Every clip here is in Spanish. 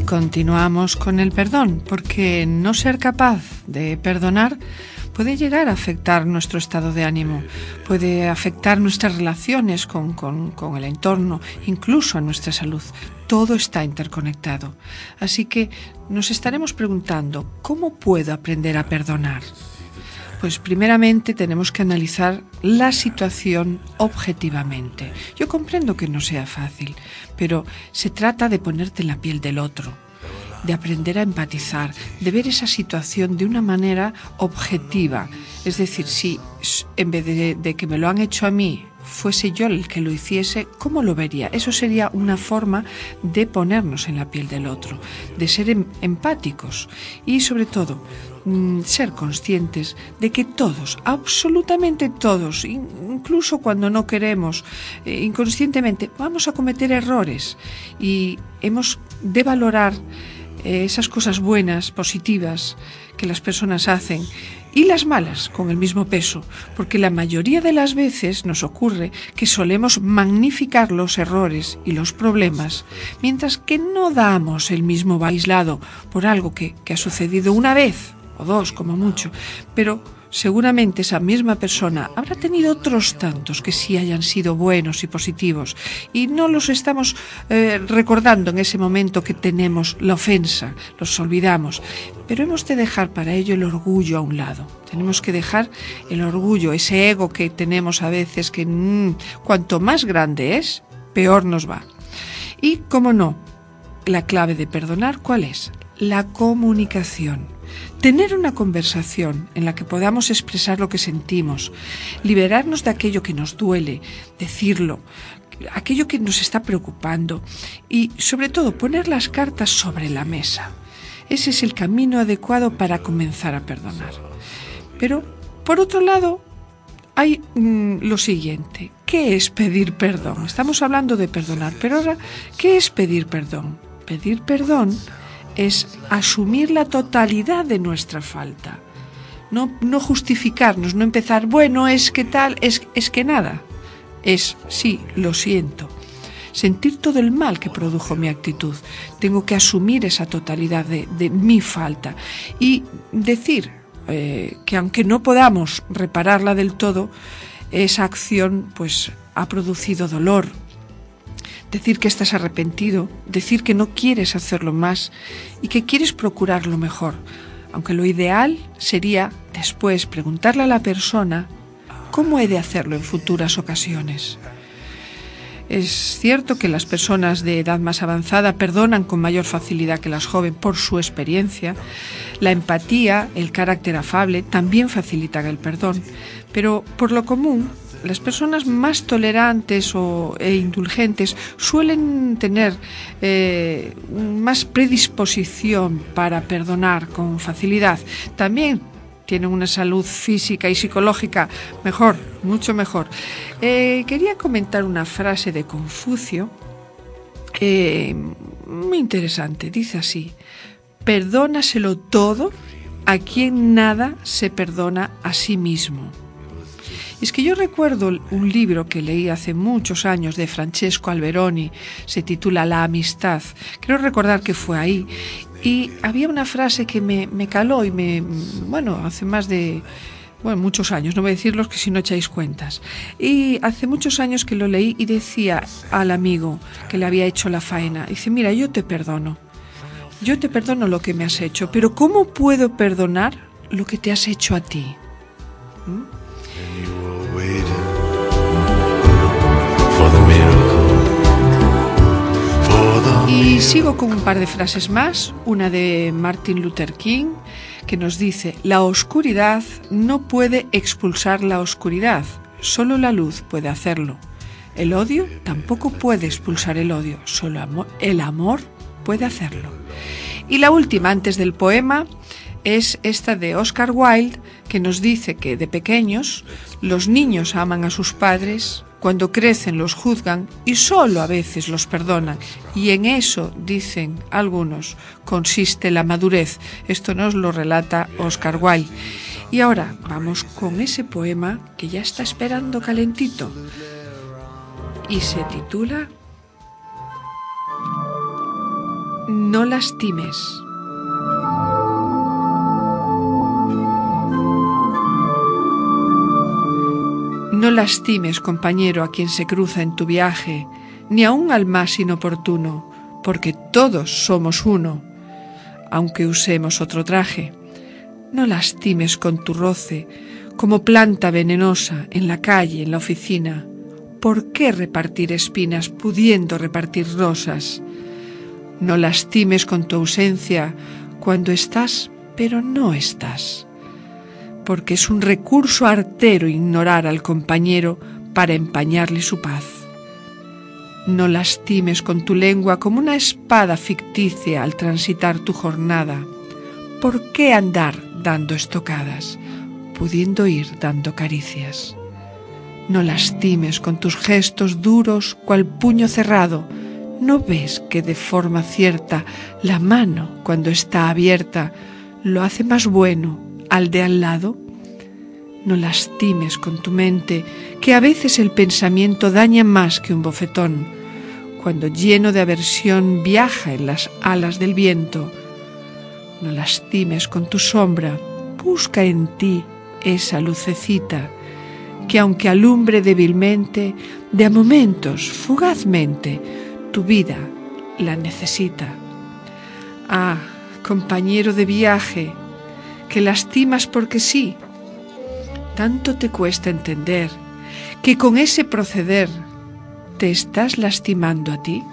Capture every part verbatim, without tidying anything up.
continuamos con el perdón, porque no ser capaz de perdonar puede llegar a afectar nuestro estado de ánimo, puede afectar nuestras relaciones con, con, con el entorno, incluso a nuestra salud. Todo está interconectado. Así que nos estaremos preguntando, ¿cómo puedo aprender a perdonar? Pues primeramente tenemos que analizar la situación objetivamente. Yo comprendo que no sea fácil, pero se trata de ponerte en la piel del otro, de aprender a empatizar, de ver esa situación de una manera objetiva. Es decir, si en vez de, de que me lo han hecho a mí, fuese yo el que lo hiciese, ¿cómo lo vería? Eso sería una forma de ponernos en la piel del otro, de ser em- empáticos y sobre todo mmm, ser conscientes de que todos, absolutamente todos, in- incluso cuando no queremos, eh, inconscientemente, vamos a cometer errores y hemos de valorar eh, esas cosas buenas, positivas que las personas hacen y las malas con el mismo peso, porque la mayoría de las veces nos ocurre que solemos magnificar los errores y los problemas, mientras que no damos el mismo aislado por algo que, que ha sucedido una vez o dos como mucho, pero seguramente esa misma persona habrá tenido otros tantos que sí hayan sido buenos y positivos y no los estamos eh, recordando en ese momento que tenemos la ofensa, los olvidamos, pero hemos de dejar para ello el orgullo a un lado. Tenemos que dejar el orgullo, ese ego que tenemos a veces que mmm, cuanto más grande es, peor nos va. Y, cómo no, la clave de perdonar, ¿cuál es? La comunicación. Tener una conversación en la que podamos expresar lo que sentimos, liberarnos de aquello que nos duele, decirlo, aquello que nos está preocupando y, sobre todo, poner las cartas sobre la mesa. Ese es el camino adecuado para comenzar a perdonar. Pero, por otro lado, hay mmm, lo siguiente. ¿Qué es pedir perdón? Estamos hablando de perdonar, pero ahora, ¿qué es pedir perdón? Pedir perdón es asumir la totalidad de nuestra falta. No, no justificarnos, no empezar, bueno, es que tal, es, es que nada. Es, sí, lo siento. Sentir todo el mal que produjo mi actitud. Tengo que asumir esa totalidad de, de mi falta. Y decir eh, que aunque no podamos repararla del todo, esa acción pues ha producido dolor. Decir que estás arrepentido, decir que no quieres hacerlo más y que quieres procurar lo mejor, aunque lo ideal sería después preguntarle a la persona cómo he de hacerlo en futuras ocasiones. Es cierto que las personas de edad más avanzada perdonan con mayor facilidad que las jóvenes por su experiencia. La empatía, el carácter afable también facilitan el perdón, pero por lo común, las personas más tolerantes o, e indulgentes suelen tener eh, más predisposición para perdonar con facilidad. También tienen una salud física y psicológica mejor, mucho mejor. Eh, quería comentar una frase de Confucio eh, muy interesante. Dice así: perdónaselo todo a quien nada se perdona a sí mismo. Es que yo recuerdo un libro que leí hace muchos años de Francesco Alberoni, se titula La amistad, creo recordar que fue ahí, y había una frase que me, me caló y me, bueno, hace más de, bueno, muchos años, no voy a decirlos que si no echáis cuentas, y hace muchos años que lo leí y decía al amigo que le había hecho la faena, dice, mira, yo te perdono, yo te perdono lo que me has hecho, pero ¿cómo puedo perdonar lo que te has hecho a ti? ¿Mm? Y sigo con un par de frases más, una de Martin Luther King, que nos dice: la oscuridad no puede expulsar la oscuridad, solo la luz puede hacerlo. El odio tampoco puede expulsar el odio, solo amor, el amor puede hacerlo. Y la última, antes del poema, es esta de Oscar Wilde, que nos dice que de pequeños los niños aman a sus padres, cuando crecen los juzgan y solo a veces los perdonan. Y en eso, dicen algunos, consiste la madurez. Esto nos lo relata Oscar Wilde. Y ahora vamos con ese poema que ya está esperando calentito y se titula No lastimes. No lastimes, compañero, a quien se cruza en tu viaje, ni aun al más inoportuno, porque todos somos uno, aunque usemos otro traje. No lastimes con tu roce, como planta venenosa, en la calle, en la oficina. ¿Por qué repartir espinas pudiendo repartir rosas? No lastimes con tu ausencia cuando estás, pero no estás, porque es un recurso artero ignorar al compañero para empañarle su paz. No lastimes con tu lengua como una espada ficticia al transitar tu jornada. ¿Por qué andar dando estocadas, pudiendo ir dando caricias? No lastimes con tus gestos duros cual puño cerrado. ¿No ves que de forma cierta la mano, cuando está abierta, lo hace más bueno al de al lado? No lastimes con tu mente, que a veces el pensamiento daña más que un bofetón, cuando lleno de aversión viaja en las alas del viento. No lastimes con tu sombra, busca en ti esa lucecita, que aunque alumbre débilmente, de a momentos, fugazmente, tu vida la necesita. Ah, compañero de viaje, que lastimas porque sí. Tanto te cuesta entender que con ese proceder te estás lastimando a ti.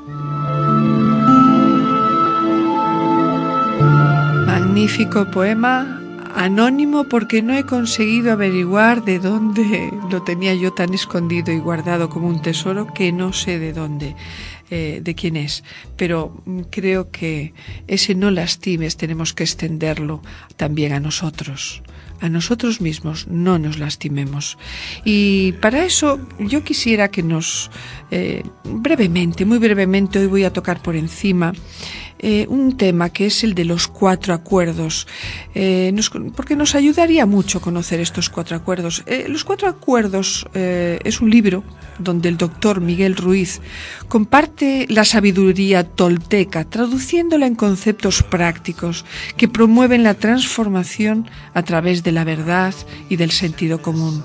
Magnífico poema, anónimo porque no he conseguido averiguar de dónde lo tenía yo tan escondido y guardado como un tesoro que no sé de dónde, eh, de quién es, pero creo que ese no lastimes tenemos que extenderlo también a nosotros. A nosotros mismos no nos lastimemos. Y para eso yo quisiera que nos, eh, brevemente, muy brevemente, hoy voy a tocar por encima eh, un tema que es el de los cuatro acuerdos, eh, nos, porque nos ayudaría mucho conocer estos cuatro acuerdos. Eh, los cuatro acuerdos eh, es un libro donde el doctor Miguel Ruiz comparte la sabiduría tolteca, traduciéndola en conceptos prácticos que promueven la transformación a través de la verdad y del sentido común.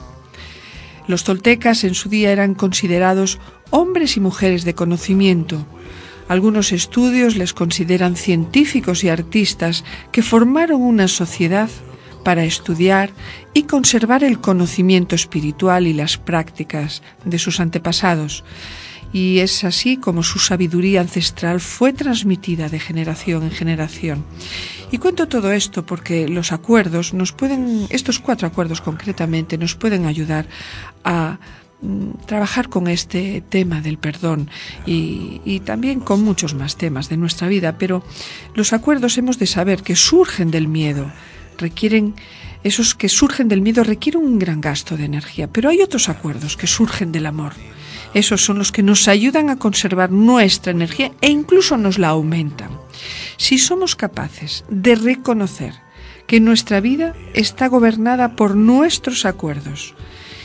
Los toltecas en su día eran considerados hombres y mujeres de conocimiento. Algunos estudios les consideran científicos y artistas que formaron una sociedad para estudiar y conservar el conocimiento espiritual y las prácticas de sus antepasados. Y es así como su sabiduría ancestral fue transmitida de generación en generación. Y cuento todo esto porque los acuerdos nos pueden, estos cuatro acuerdos concretamente, nos pueden ayudar a trabajar con este tema del perdón y, y también con muchos más temas de nuestra vida, pero los acuerdos hemos de saber que surgen del miedo, requieren, esos que surgen del miedo requieren un gran gasto de energía, pero hay otros acuerdos que surgen del amor. Esos son los que nos ayudan a conservar nuestra energía e incluso nos la aumentan. Si somos capaces de reconocer que nuestra vida está gobernada por nuestros acuerdos,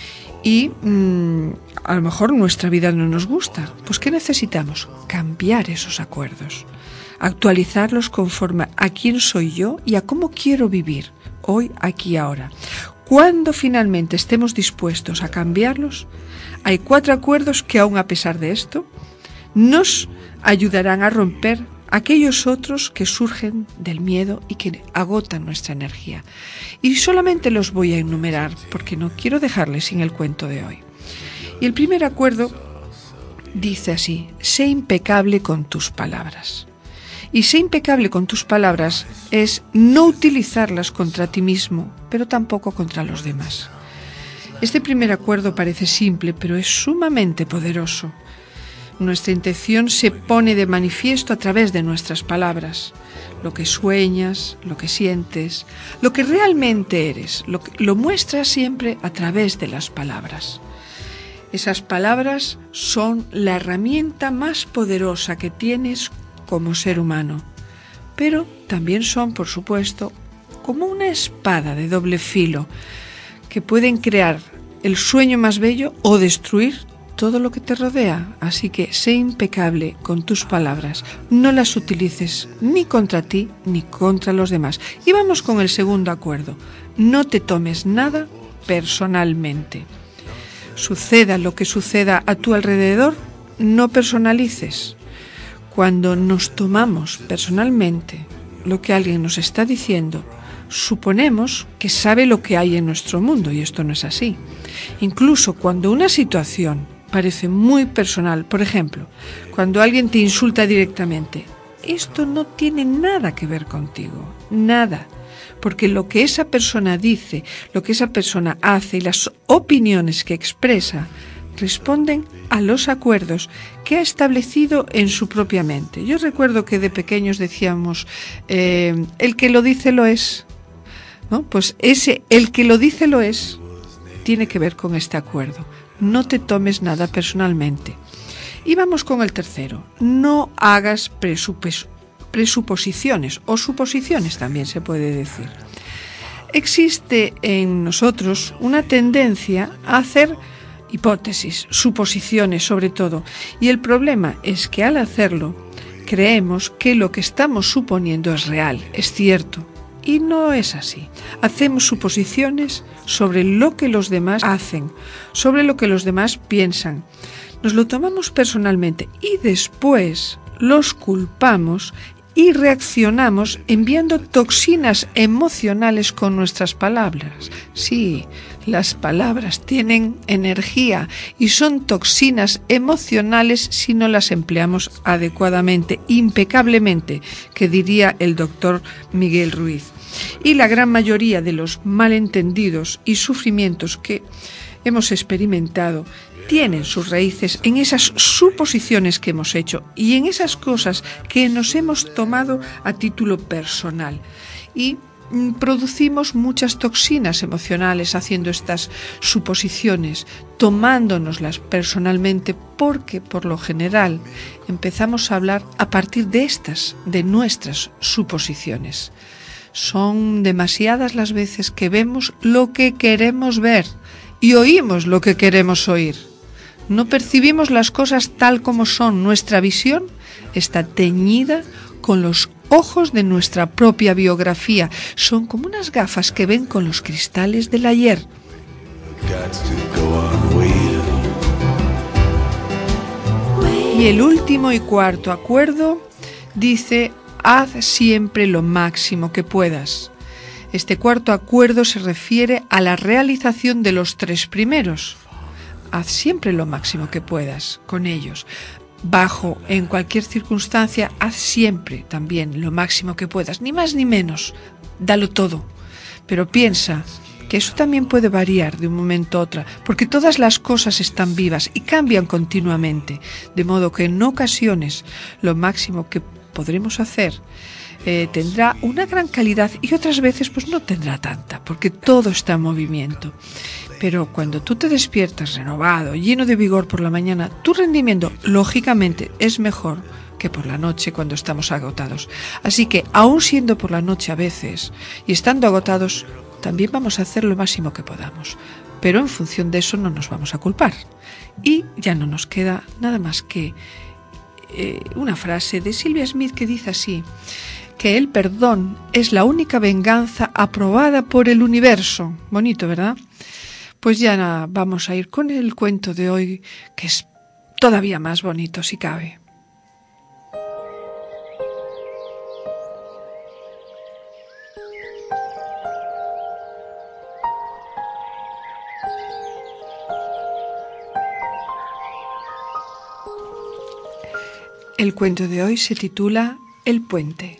y mmm, a lo mejor nuestra vida no nos gusta, pues ¿qué necesitamos? Cambiar esos acuerdos, actualizarlos conforme a quién soy yo y a cómo quiero vivir hoy, aquí y ahora. Cuando finalmente estemos dispuestos a cambiarlos, hay cuatro acuerdos que aún a pesar de esto nos ayudarán a romper aquellos otros que surgen del miedo y que agotan nuestra energía. Y solamente los voy a enumerar porque no quiero dejarles sin el cuento de hoy. Y el primer acuerdo dice así: sé impecable con tus palabras. Y sé impecable con tus palabras es no utilizarlas contra ti mismo, pero tampoco contra los demás. Este primer acuerdo parece simple, pero es sumamente poderoso. Nuestra intención se pone de manifiesto a través de nuestras palabras. Lo que sueñas, lo que sientes, lo que realmente eres, lo, que, lo muestras siempre a través de las palabras. Esas palabras son la herramienta más poderosa que tienes como ser humano, pero también son, por supuesto, como una espada de doble filo que pueden crear el sueño más bello o destruir todo lo que te rodea, así que sé impecable con tus palabras, no las utilices ni contra ti ni contra los demás. Y vamos con el segundo acuerdo, no te tomes nada personalmente. Suceda lo que suceda a tu alrededor, no personalices. Cuando nos tomamos personalmente lo que alguien nos está diciendo, suponemos que sabe lo que hay en nuestro mundo, y esto no es así. Incluso cuando una situación parece muy personal, por ejemplo, cuando alguien te insulta directamente, esto no tiene nada que ver contigo, nada, porque lo que esa persona dice, lo que esa persona hace y las opiniones que expresa responden a los acuerdos que ha establecido en su propia mente. Yo recuerdo que de pequeños decíamos, eh, el que lo dice lo es, ¿no? Pues ese, el que lo dice lo es, tiene que ver con este acuerdo. No te tomes nada personalmente. Y vamos con el tercero. No hagas presupos- presuposiciones o suposiciones, también se puede decir. Existe en nosotros una tendencia a hacer hipótesis, suposiciones sobre todo. Y el problema es que al hacerlo, creemos que lo que estamos suponiendo es real, es cierto. Y no es así. Hacemos suposiciones sobre lo que los demás hacen, sobre lo que los demás piensan. Nos lo tomamos personalmente y después los culpamos y reaccionamos enviando toxinas emocionales con nuestras palabras. Sí, las palabras tienen energía y son toxinas emocionales si no las empleamos adecuadamente, impecablemente, que diría el doctor Miguel Ruiz. Y la gran mayoría de los malentendidos y sufrimientos que hemos experimentado tienen sus raíces en esas suposiciones que hemos hecho y en esas cosas que nos hemos tomado a título personal. Y mm, producimos muchas toxinas emocionales haciendo estas suposiciones, tomándonoslas personalmente, porque por lo general empezamos a hablar a partir de estas, de nuestras suposiciones. Son demasiadas las veces que vemos lo que queremos ver y oímos lo que queremos oír. No percibimos las cosas tal como son. Nuestra visión está teñida con los ojos de nuestra propia biografía. Son como unas gafas que ven con los cristales del ayer. Y el último y cuarto acuerdo dice: haz siempre lo máximo que puedas. Este cuarto acuerdo se refiere a la realización de los tres primeros. Haz siempre lo máximo que puedas con ellos. Bajo, en cualquier circunstancia, haz siempre también lo máximo que puedas, ni más ni menos. Dalo todo. Pero piensa que eso también puede variar de un momento a otro, porque todas las cosas están vivas y cambian continuamente, de modo que en ocasiones lo máximo que podremos hacer eh, tendrá una gran calidad y otras veces pues no tendrá tanta, porque todo está en movimiento. Pero cuando tú te despiertas renovado, lleno de vigor por la mañana, tu rendimiento lógicamente es mejor que por la noche cuando estamos agotados. Así que, aun siendo por la noche a veces y estando agotados, también vamos a hacer lo máximo que podamos. Pero en función de eso no nos vamos a culpar. Y ya no nos queda nada más que eh, una frase de Sylvia Smith que dice así, que el perdón es la única venganza aprobada por el universo. Bonito, ¿verdad? Pues ya vamos a ir con el cuento de hoy, que es todavía más bonito si cabe. El cuento de hoy se titula El puente.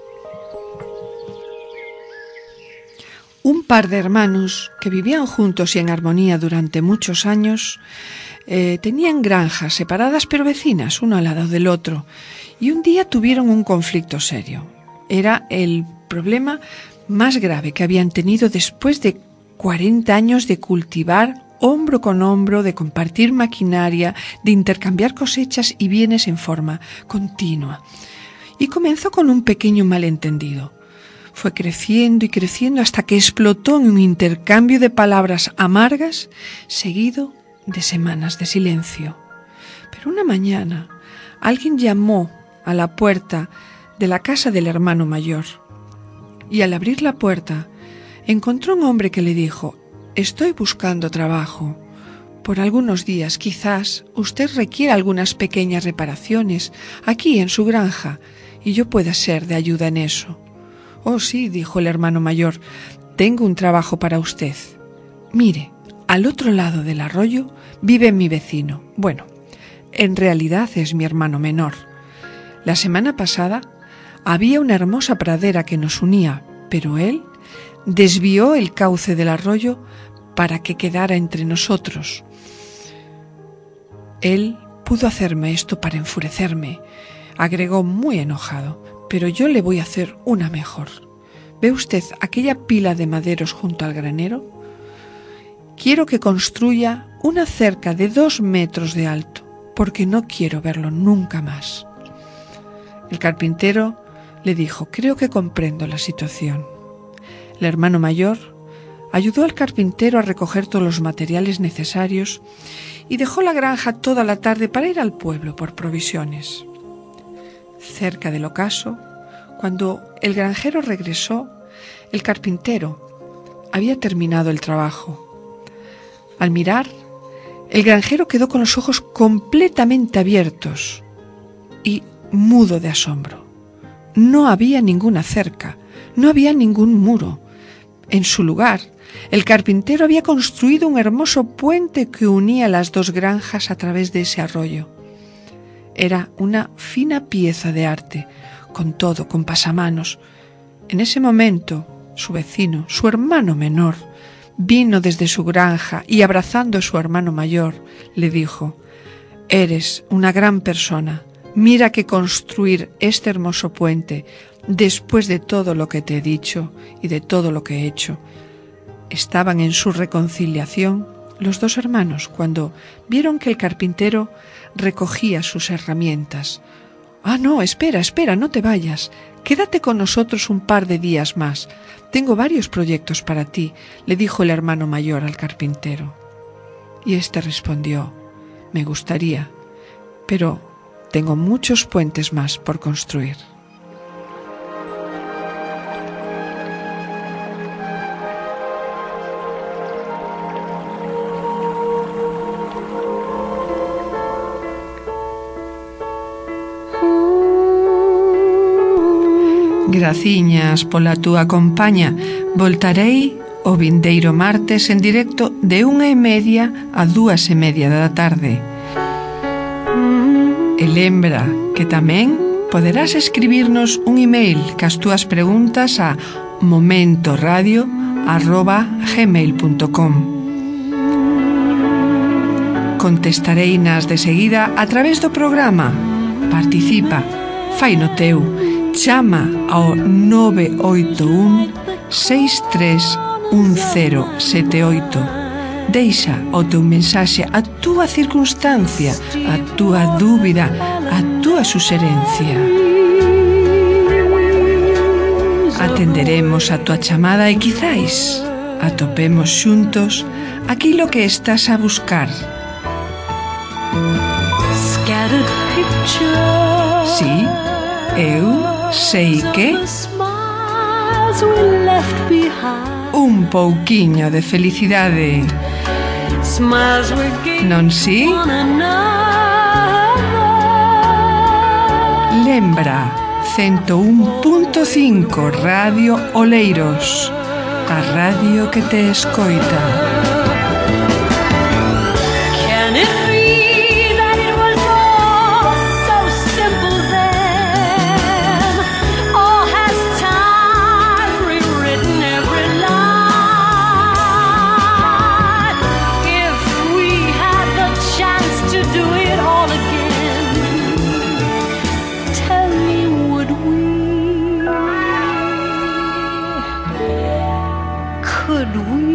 Un par de hermanos que vivían juntos y en armonía durante muchos años eh, tenían granjas separadas pero vecinas, uno al lado del otro, y un día tuvieron un conflicto serio. Era el problema más grave que habían tenido después de cuarenta años de cultivar hombro con hombro, de compartir maquinaria, de intercambiar cosechas y bienes en forma continua. Y comenzó con un pequeño malentendido. Fue creciendo y creciendo hasta que explotó en un intercambio de palabras amargas, seguido de semanas de silencio. Pero una mañana alguien llamó a la puerta de la casa del hermano mayor. Y al abrir la puerta, encontró un hombre que le dijo: «Estoy buscando trabajo. Por algunos días quizás usted requiera algunas pequeñas reparaciones aquí en su granja y yo pueda ser de ayuda en eso». «Oh sí», dijo el hermano mayor, «tengo un trabajo para usted. Mire, al otro lado del arroyo vive mi vecino. Bueno, en realidad es mi hermano menor. La semana pasada había una hermosa pradera que nos unía, pero él desvió el cauce del arroyo para que quedara entre nosotros. Él pudo hacerme esto para enfurecerme», agregó muy enojado, «pero yo le voy a hacer una mejor. ¿Ve usted aquella pila de maderos junto al granero? Quiero que construya una cerca de dos metros de alto, porque no quiero verlo nunca más». El carpintero le dijo: «Creo que comprendo la situación». El hermano mayor ayudó al carpintero a recoger todos los materiales necesarios y dejó la granja toda la tarde para ir al pueblo por provisiones. Cerca del ocaso, cuando el granjero regresó, el carpintero había terminado el trabajo. Al mirar, el granjero quedó con los ojos completamente abiertos y mudo de asombro. No había ninguna cerca, no había ningún muro. En su lugar, el carpintero había construido un hermoso puente que unía las dos granjas a través de ese arroyo. Era una fina pieza de arte, con todo, con pasamanos. En ese momento, su vecino, su hermano menor, vino desde su granja y, abrazando a su hermano mayor, le dijo: «Eres una gran persona. Mira que construir este hermoso puente, después de todo lo que te he dicho y de todo lo que he hecho». Estaban en su reconciliación los dos hermanos cuando vieron que el carpintero recogía sus herramientas. «Ah, no, espera, espera, no te vayas. Quédate con nosotros un par de días más. Tengo varios proyectos para ti», le dijo el hermano mayor al carpintero. Y éste respondió: «Me gustaría, pero tengo muchos puentes más por construir». Graciñas pola túa compaña. Voltarei o vindeiro martes en directo de unha e media a dúas e media da tarde. E lembra que tamén poderás escribirnos un email cas túas preguntas a momentoradio arroba gmail punto com. Contestareinas de seguida a través do programa. Participa, fai no teu. Chama ao nove oito un, seis tres un cero sete oito. Deixa o teu mensaxe, a túa circunstancia, a túa dúbida, a túa suxerencia. Atenderemos a túa chamada e quizáis atopemos xuntos aquilo que estás a buscar. Sí, eu sei que un pouquiño de felicidade. Non si? Lembra, cento un punto cinco Radio Oleiros, a radio que te escoita. Could we